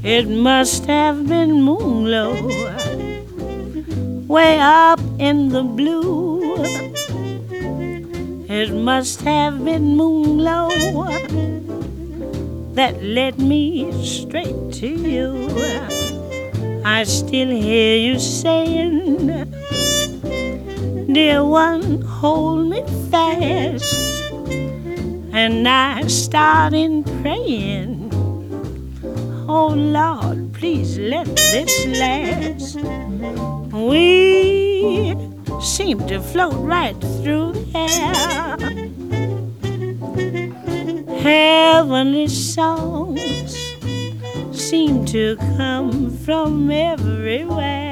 It must have been Moonglow, way up in the blue. It must have been Moonglow that led me straight to you. I still hear you saying, dear one, hold me fast. And I start in praying, oh Lord, please let this last. We seem to float right through the air. Heavenly songs seem to come from everywhere.